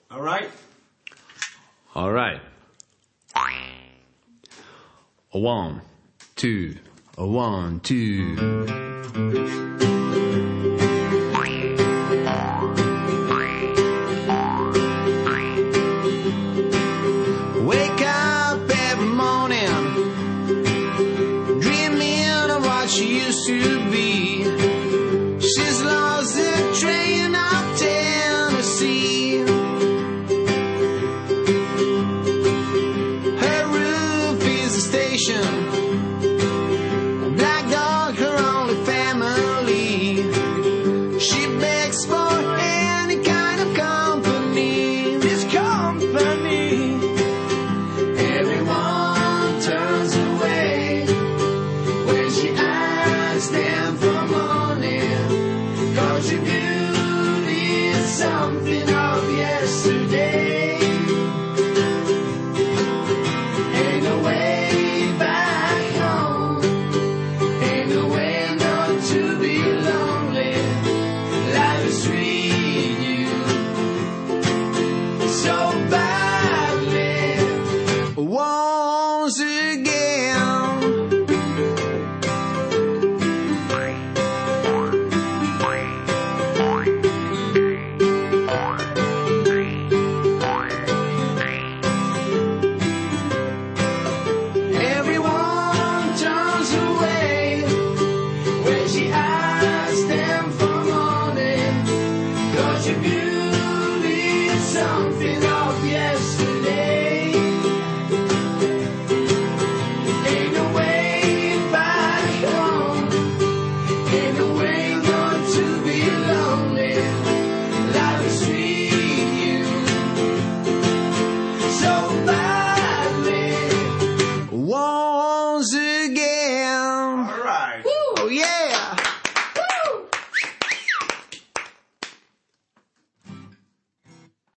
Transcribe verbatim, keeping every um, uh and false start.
All right. All right. A one, two, a one, two. Wake up every morning, dreaming of what she used to be. She's lost the train of Tennessee. Her roof is a station, a black dog her only family. She begs for any kind of company. This company, everyone turns away when she asks them for money. 'Cause your beauty is something of yesterday. Ain't no way back home, ain't no way not to be lonely. Life is treating you so badly. Once again, everyone turns away when she asks them for money. 'Cause your beauty is something of yesterday. Ain't no way back home, ain't no way not to be lonely. Life is treating you so badly. Once again. All right. Oh yeah.